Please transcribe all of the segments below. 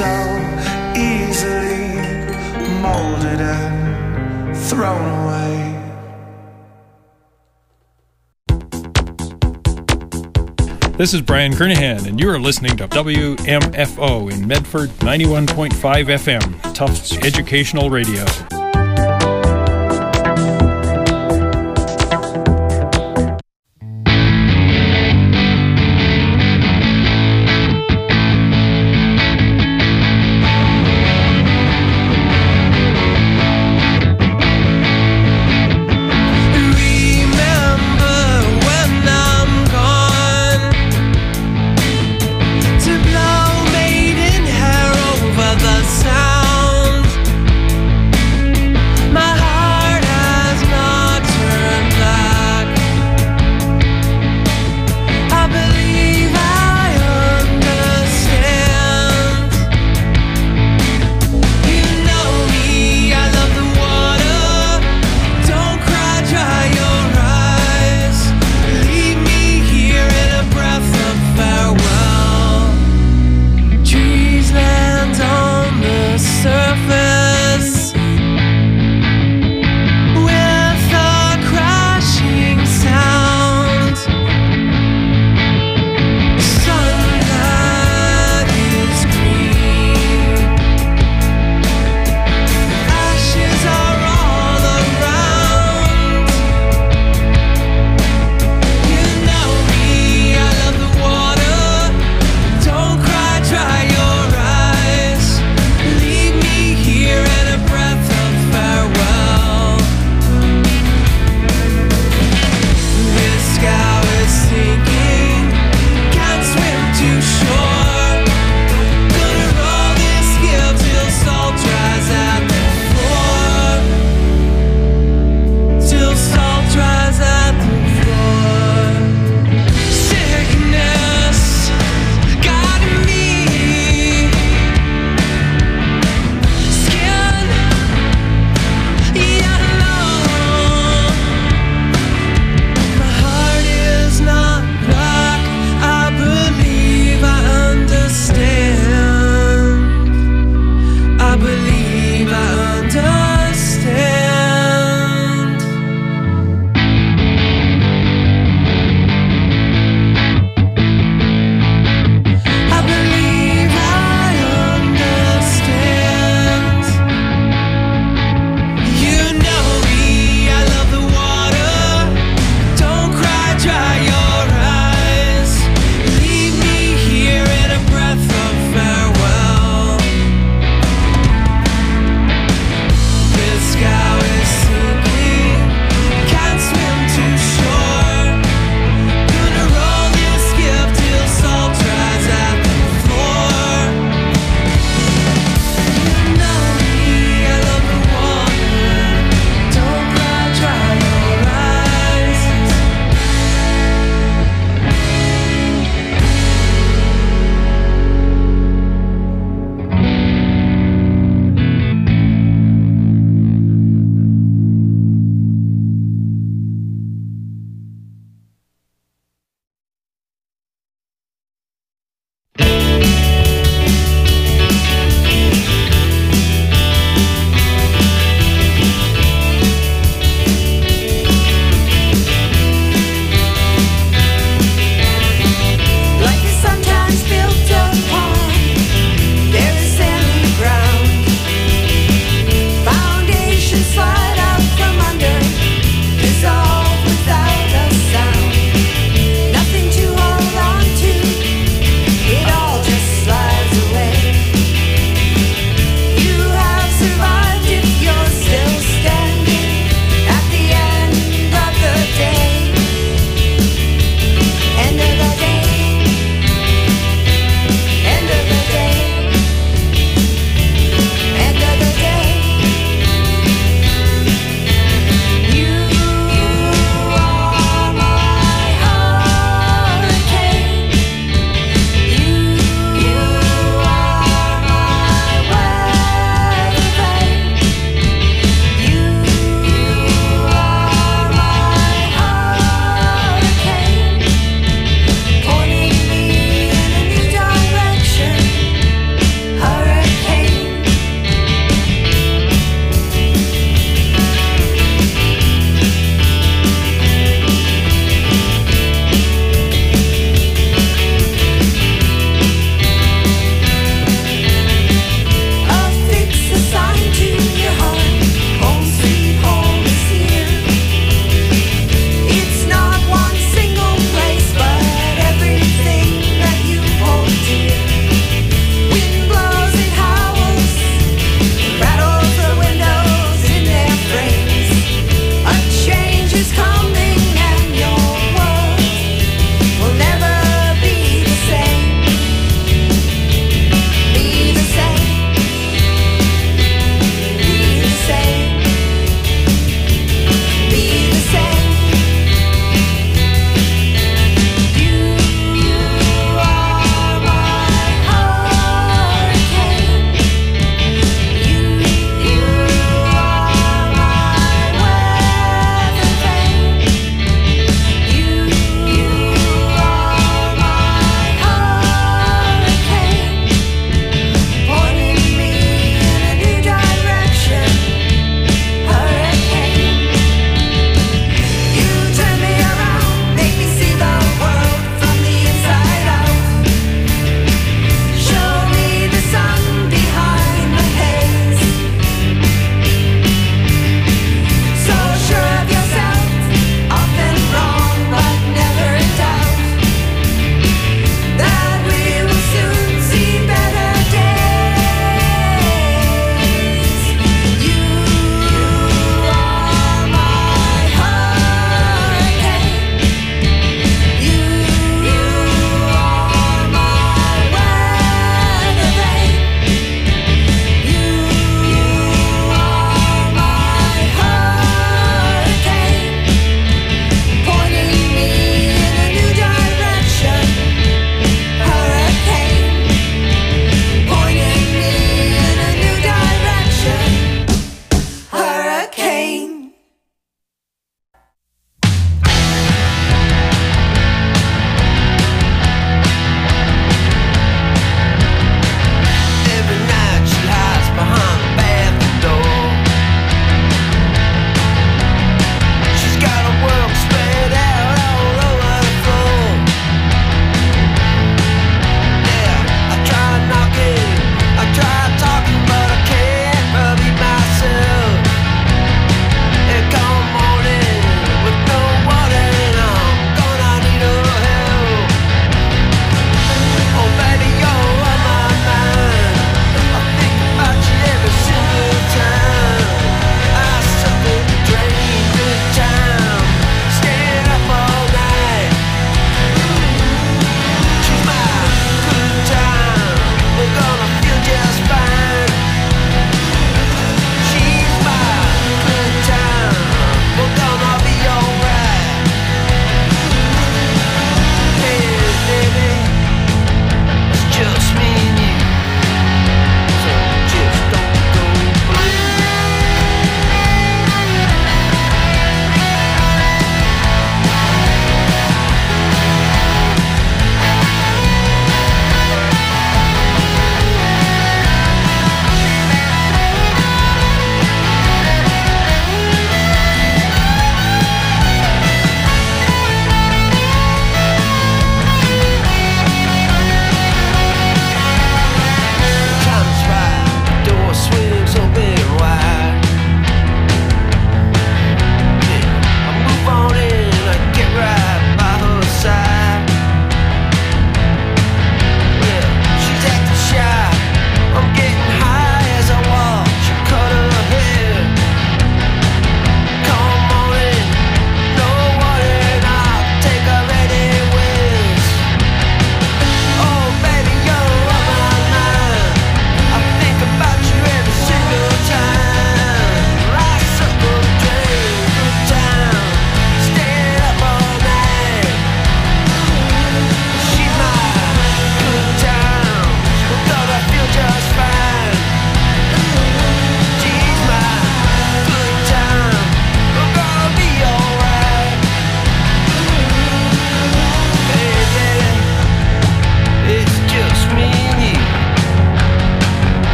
so easily molded and thrown away. This is Brian Kernahan, and you are listening to WMFO in Medford 91.5 FM, Tufts Educational Radio. To blow maiden hair over the sound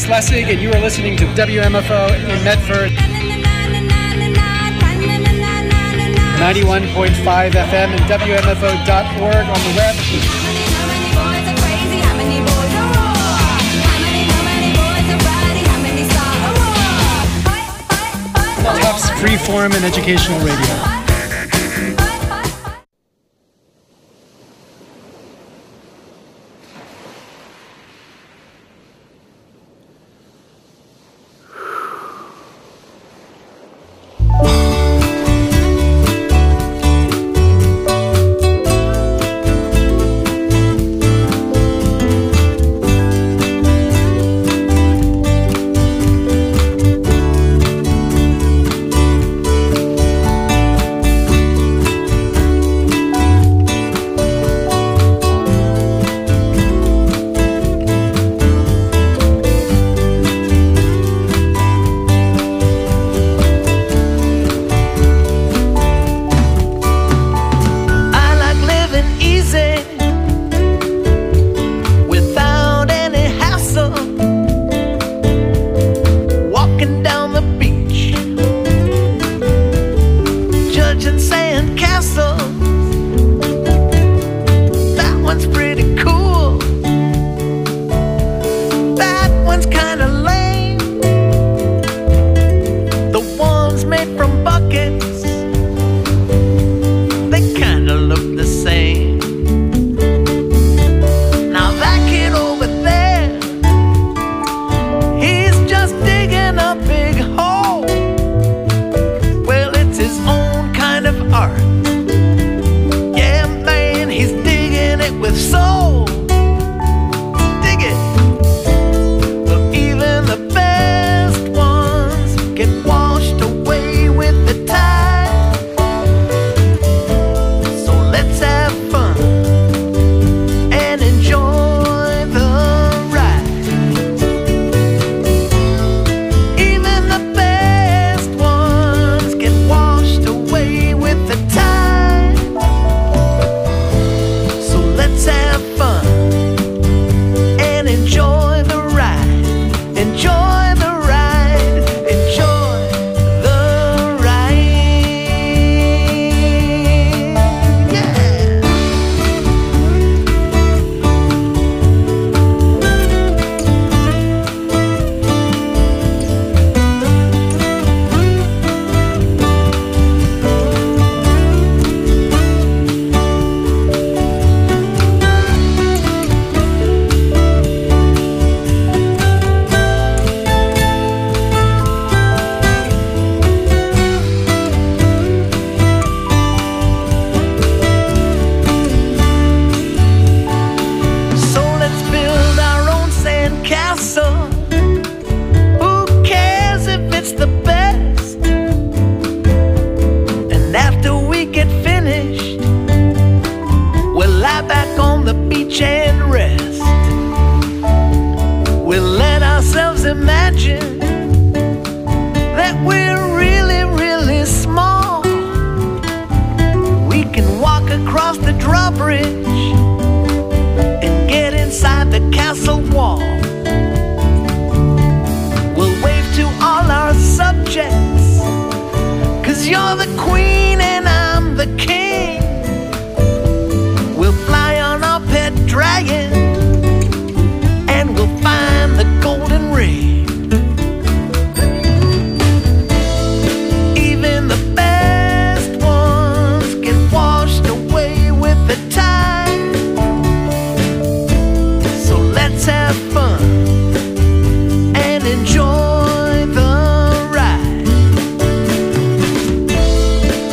Lessig, and you are listening to WMFO in Medford. 91.5 FM and WMFO.org on the web. Tufts Freeform and Educational Radio.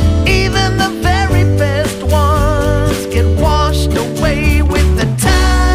Even the very best ones get washed away with the tide.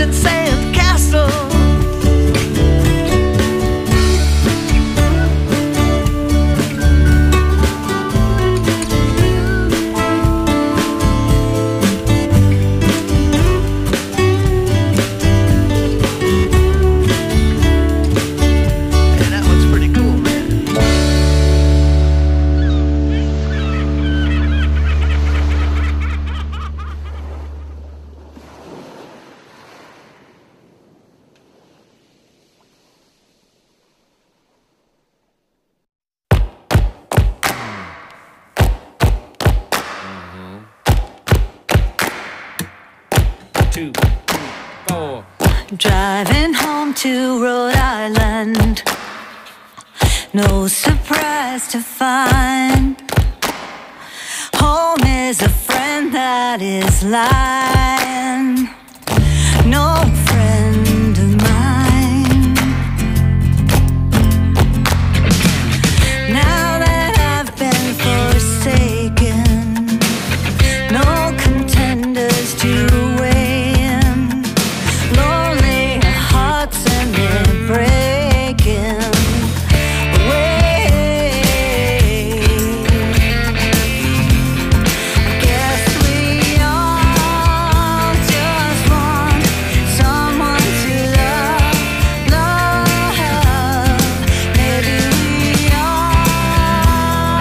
ancient sand castle. Driving home to Rhode Island, no surprise to find home is a friend that is lying, no friend of mine. Now that I've been forsaken, no contenders to weigh in, lonely hearts and they're breaking away. I guess we all just want someone to love, love. Maybe we all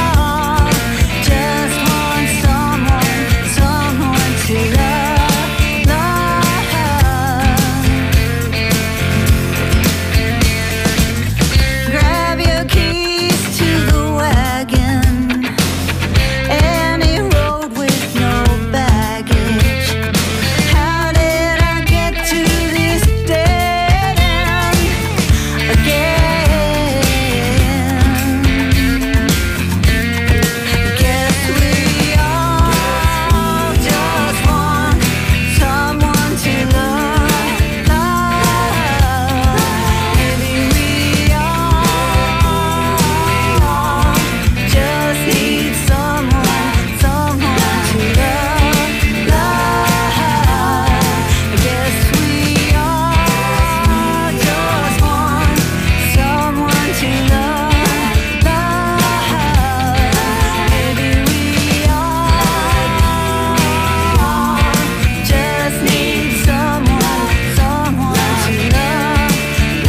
just want someone to love, love. Grab your keys to the wagon, any road with no baggage. How did I get to this dead end again? Guess we all just want someone to love, love. Maybe we all just need someone to love, love. I guess we all just want someone to love, love. Maybe we all just need someone to love,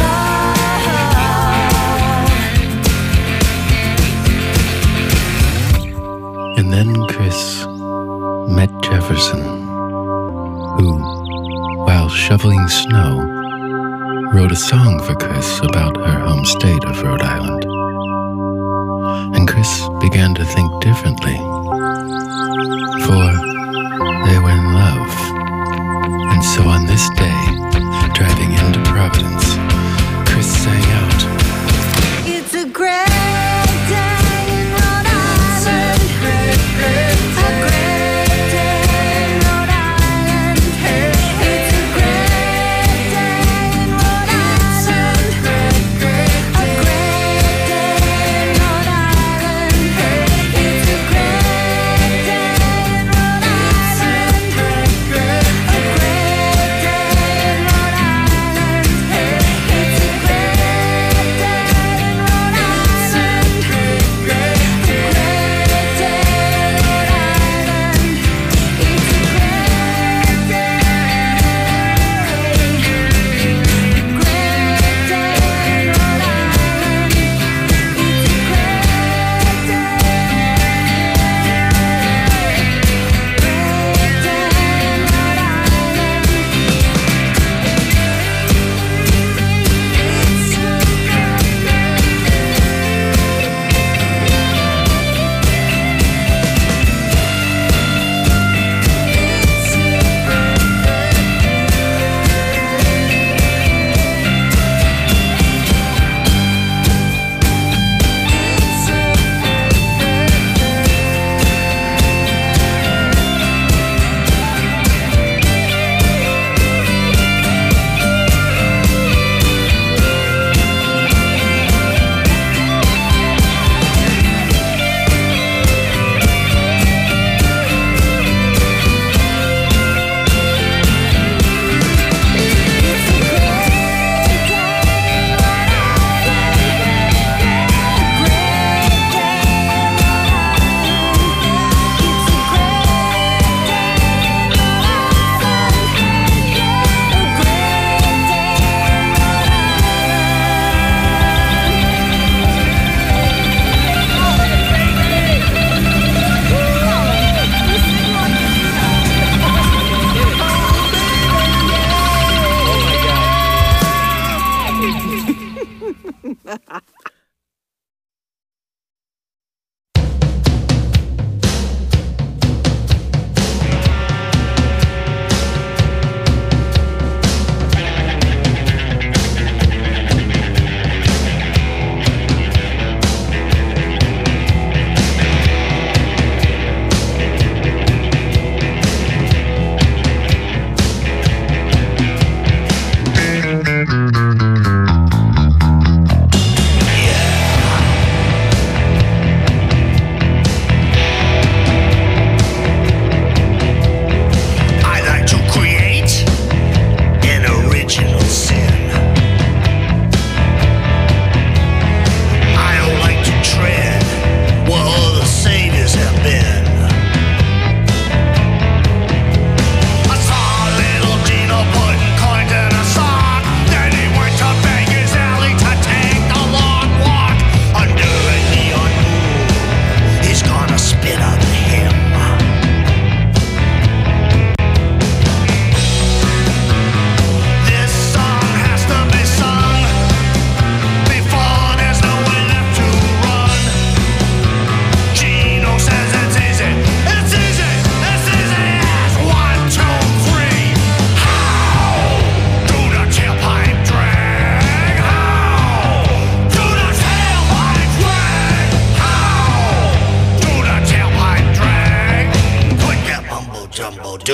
love. And then Chris met Jefferson, who, while shoveling snow, wrote a song for Chris about her home state of Rhode Island. And Chris began to think differently, for they were in love. And so on this day, driving into Providence, Chris sang out, It's a great day in Rhode Island. A great day in Rhode Island. It's a great day in Rhode Island. A great day in Rhode Island. It's a great day in Rhode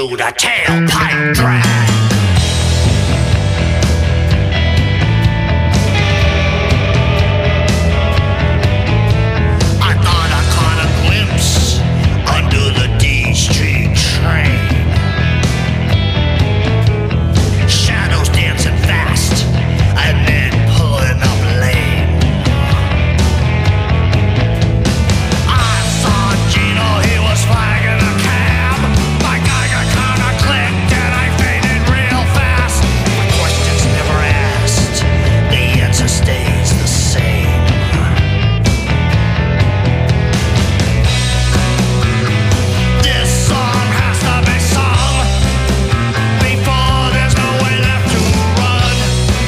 do the tailpipe drag. I thought I caught a glimpse under the D Street train. Shadows dancing fast and then pulling up lane. I saw Gino, he was flagging a cab. My Geiger counter clicked and I faded real fast. My questions never asked, the answer stays the same. This song has to be sung before there's no way left to run.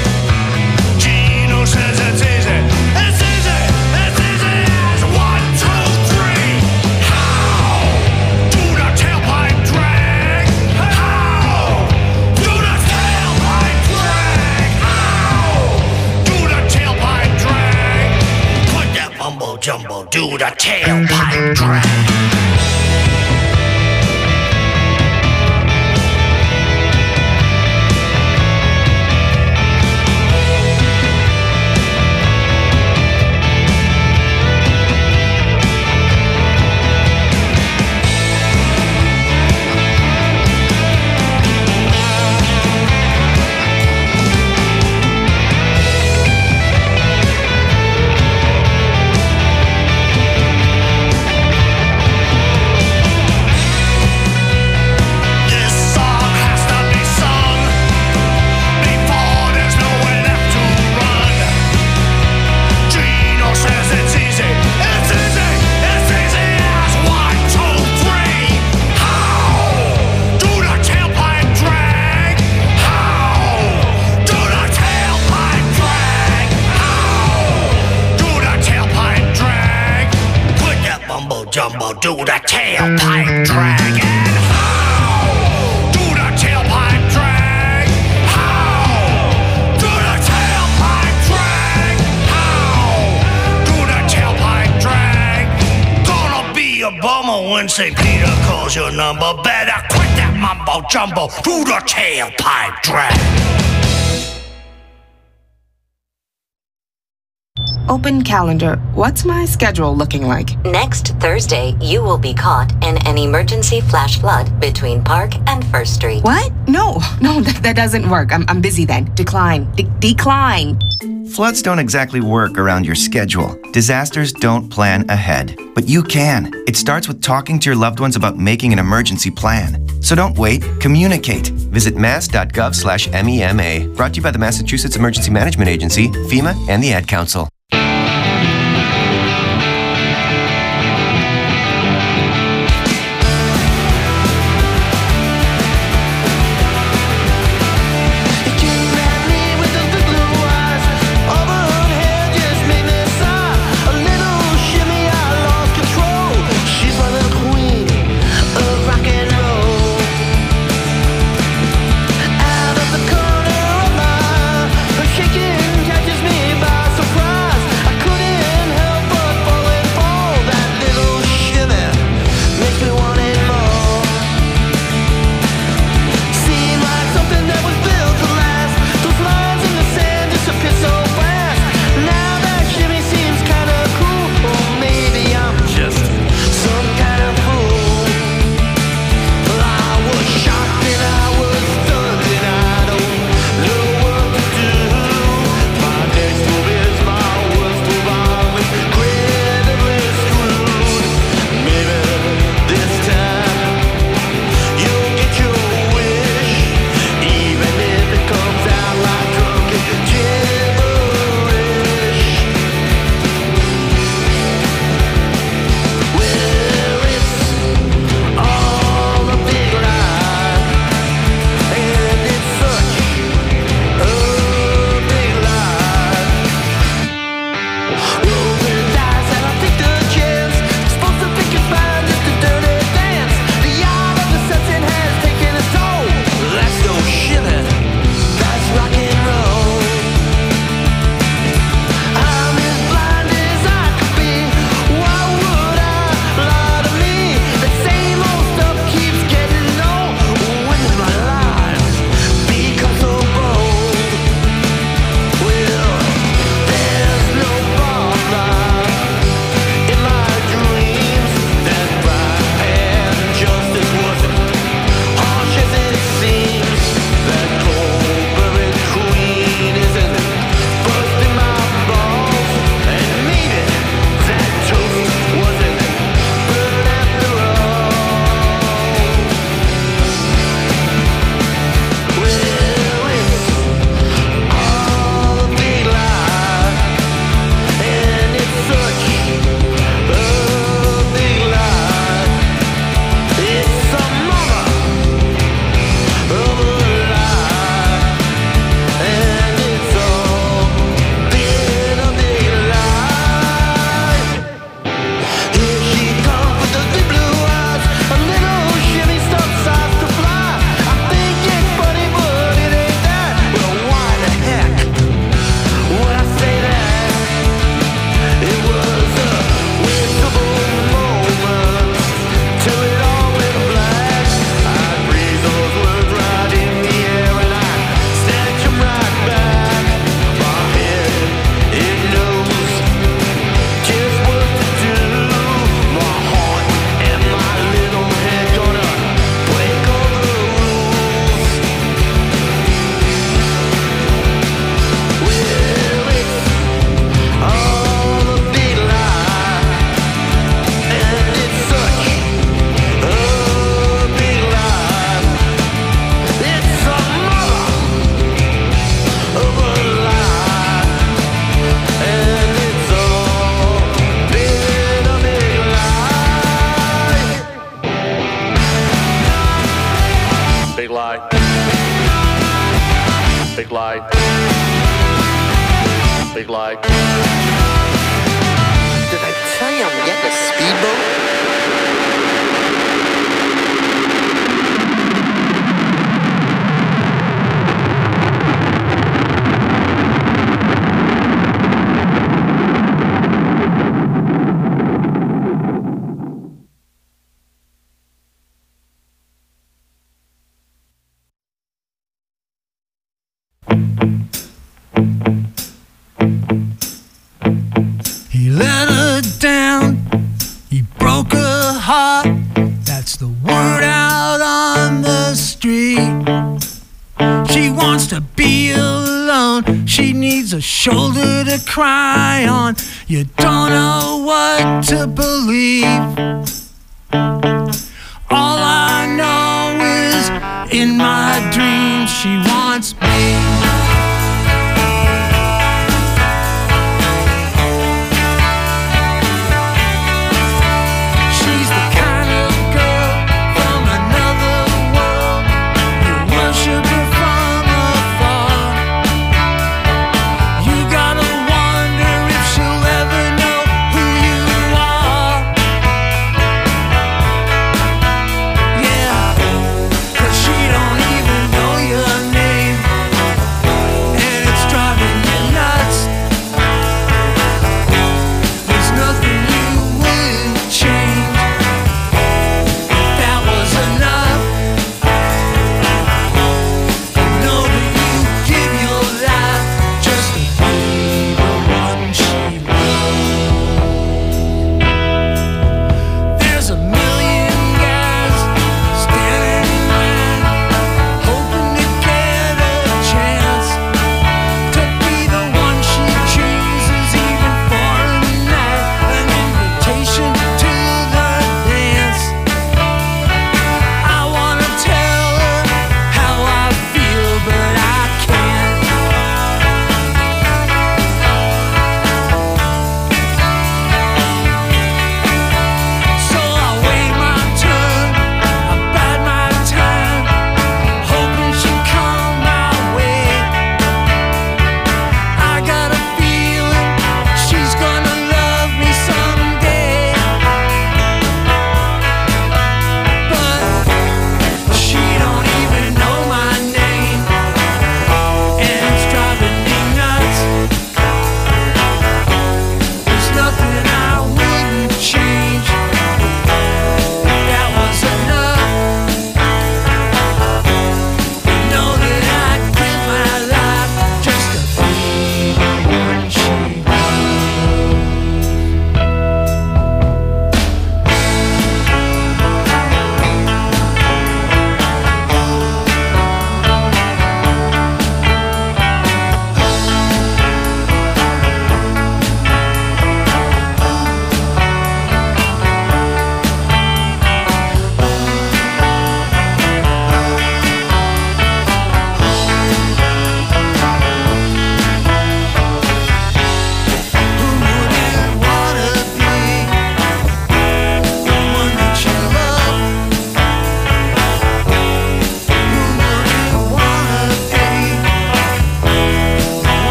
Gino says it's easy. It's easy. It's easy as 1, 2, 3. How do the tailpipe drag? How do the tailpipe drag? How do the tailpipe drag? Put that mumbo jumbo, do the tailpipe drag. This song has to be sung before there's no way left to run. Gino says it's easy. It's easy. It's easy as 1, 2, 3. How do the tailpipe drag? How do the tailpipe drag? How do the tailpipe drag? Put that mumbo jumbo, do the tailpipe drag. And how do the tailpipe drag? How do the tailpipe drag? How do the tailpipe drag? Gonna be a bummer when St. Peter calls your number. Better quit that mumbo jumbo, do the tailpipe drag. Open calendar. What's my schedule looking like? Next Thursday, you will be caught in an emergency flash flood between Park and First Street. What? No, that doesn't work. I'm busy then. Decline. Decline. Floods don't exactly work around your schedule. Disasters don't plan ahead. But you can. It starts with talking to your loved ones about making an emergency plan. So don't wait, communicate. Visit mass.gov/MEMA. Brought to you by the Massachusetts Emergency Management Agency, FEMA, and the Ad Council. Shaking catches me by surprise. Big lie. Big lie. Big lie. Did I tell you I'm getting a speedboat? He let her down, he broke her heart. That's the word out on the street. She wants to be alone, she needs a shoulder to cry on. You don't know what to believe. All I know is in my dreams she wants me.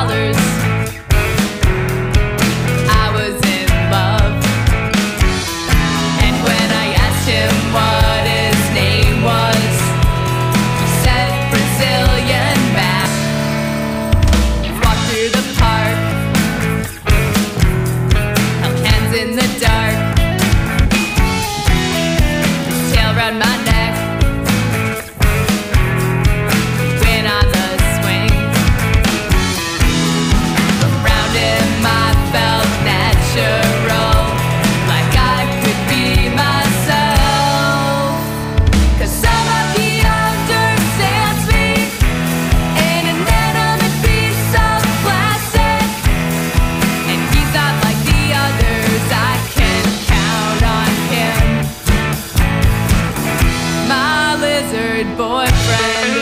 I was in love. And when I asked him what his name was, he said Brazilian man. Walked through the park, held hands in the dark, his tail round my neck. Went on the swing. Around him I felt natural, like I could be myself. 'Cause somehow he understands me, an inanimate piece of plastic. And he's not like the others, I can count on him. My lizard boyfriend.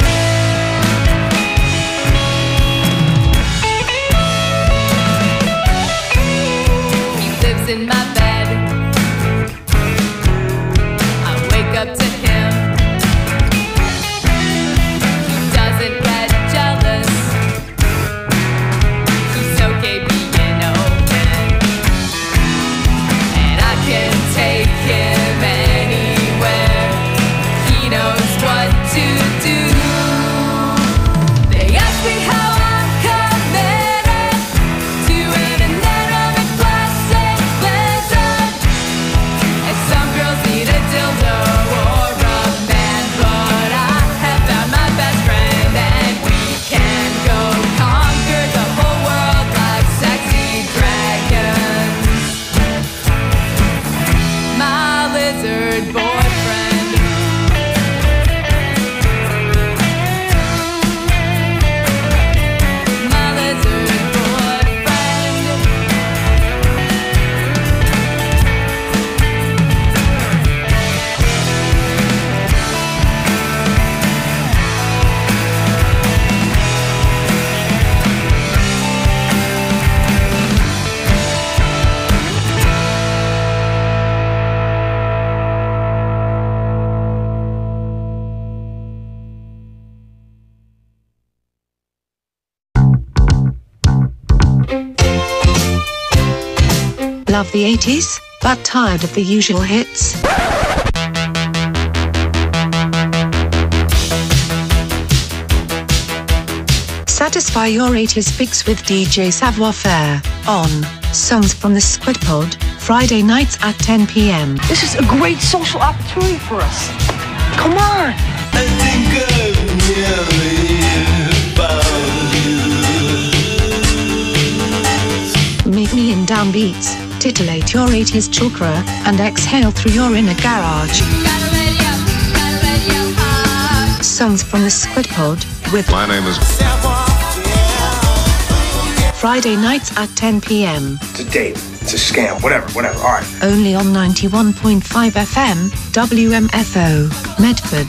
He lives in my bed. I wake up to him. He doesn't get jealous. He's okay being open. And I can take him anywhere. He knows what to do. They ask me how I'm committed to an inanimate plastic lizard. And some girls need a dildo or a man, but I have found my best friend, and we can go conquer the whole world like sexy dragons. My lizard boyfriend. My lizard boyfriend. Love the 80s, but tired of the usual hits? Satisfy your 80s fix with DJ Savoir Faire on Songs from the Squid Pod, Friday nights at 10 p.m. This is a great social opportunity for us. Come on. Meet me in downbeats, titillate your 80s chakra, and exhale through your inner garage. Songs from the Squid Pod with My name is Friday nights at 10 p.m. It's a date. It's a scam. Whatever. All right. Only on 91.5 FM, WMFO, Medford.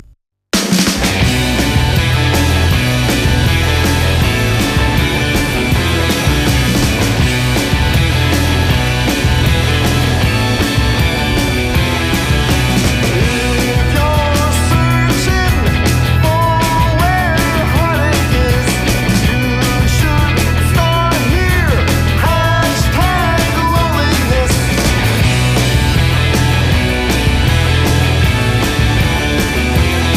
Hashtag loneliness.